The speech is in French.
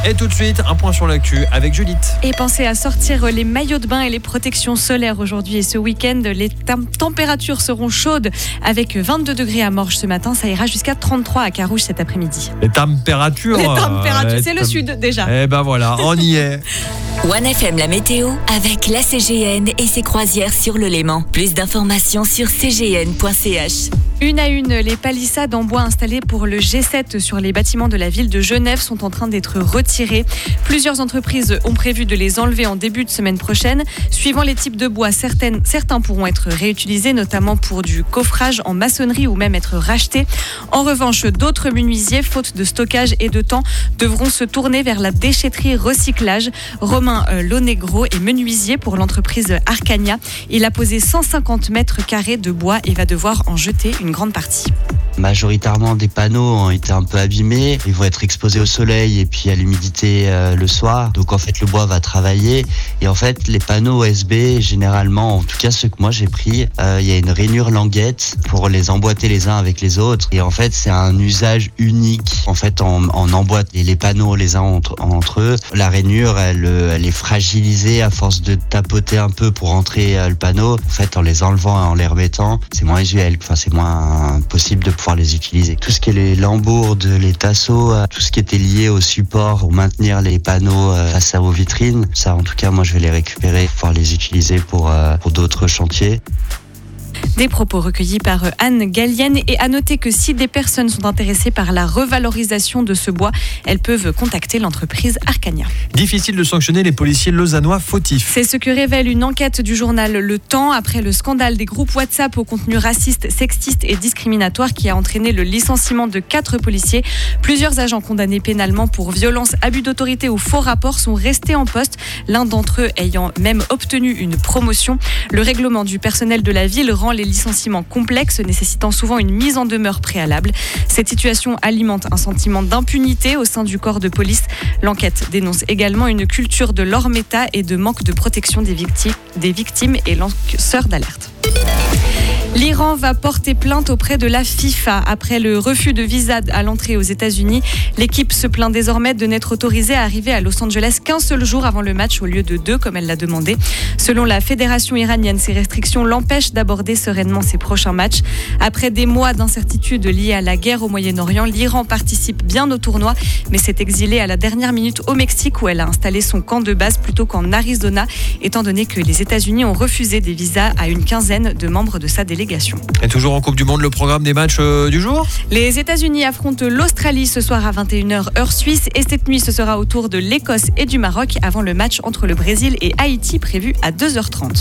Et tout de suite, un point sur l'actu avec Judith. Et pensez à sortir les maillots de bain et les protections solaires aujourd'hui et ce week-end. Les températures seront chaudes avec 22 degrés à Morges ce matin. Ça ira jusqu'à 33 à Carouge cet après-midi. Les températures, c'est le sud déjà. Eh ben voilà, on y est. 1FM la météo avec la CGN et ses croisières sur le Léman. Plus d'informations sur cgn.ch. Une à une, les palissades en bois installées pour le G7 sur les bâtiments de la ville de Genève sont en train d'être retirées. Plusieurs entreprises ont prévu de les enlever en début de semaine prochaine. Suivant les types de bois, certains pourront être réutilisés, notamment pour du coffrage en maçonnerie ou même être rachetés. En revanche, d'autres menuisiers, faute de stockage et de temps, devront se tourner vers la déchetterie recyclage. Romain Lonegro est menuisier pour l'entreprise Arcania. Il a posé 150 mètres carrés de bois et va devoir en jeter une grande partie. Majoritairement, des panneaux ont été un peu abîmés. Ils vont être exposés au soleil et puis à l'humidité le soir. Donc en fait, le bois va travailler. Et en fait, les panneaux OSB, généralement, en tout cas ceux que moi j'ai pris, il y a une rainure languette pour les emboîter les uns avec les autres. Et en fait, c'est un usage unique. En fait, on emboîte les panneaux les uns entre eux. La rainure, elle est fragilisée à force de tapoter un peu pour entrer le panneau. En fait, en les enlevant et en les remettant, c'est moins usuel. Enfin, c'est moins possible de pouvoir les utiliser. Tout ce qui est les lambourdes, les tasseaux, tout ce qui était lié au support pour maintenir les panneaux face aux vitrines, ça en tout cas moi je vais les récupérer pour pouvoir les utiliser pour d'autres chantiers. Des propos recueillis par Anne Gallienne. Et à noter que si des personnes sont intéressées par la revalorisation de ce bois, elles peuvent contacter l'entreprise Arcania. Difficile de sanctionner les policiers lausannois fautifs. C'est ce que révèle une enquête du journal Le Temps après le scandale des groupes WhatsApp au contenu raciste, sexiste et discriminatoire qui a entraîné le licenciement de 4 policiers. Plusieurs agents condamnés pénalement pour violence, abus d'autorité ou faux rapports sont restés en poste, l'un d'entre eux ayant même obtenu une promotion. Le règlement du personnel de la ville rend les licenciements complexes, nécessitant souvent une mise en demeure préalable. Cette situation alimente un sentiment d'impunité au sein du corps de police. L'enquête dénonce également une culture de l'hors-méta et de manque de protection des victimes et lanceurs d'alerte. L'Iran va porter plainte auprès de la FIFA après le refus de visa à l'entrée aux États-Unis. L'équipe se plaint désormais de n'être autorisée à arriver à Los Angeles qu'un seul jour avant le match au lieu de 2 comme elle l'a demandé. Selon la fédération iranienne, ces restrictions l'empêchent d'aborder sereinement ses prochains matchs. Après des mois d'incertitude liées à la guerre au Moyen-Orient, l'Iran participe bien au tournoi, mais s'est exilée à la dernière minute au Mexique où elle a installé son camp de base plutôt qu'en Arizona, étant donné que les États-Unis ont refusé des visas à une quinzaine de membres de sa délégation. Et toujours en Coupe du Monde, le programme des matchs du jour. Les États-Unis affrontent l'Australie ce soir à 21h heure suisse et cette nuit ce sera au tour de l'Écosse et du Maroc avant le match entre le Brésil et Haïti prévu à 2h30.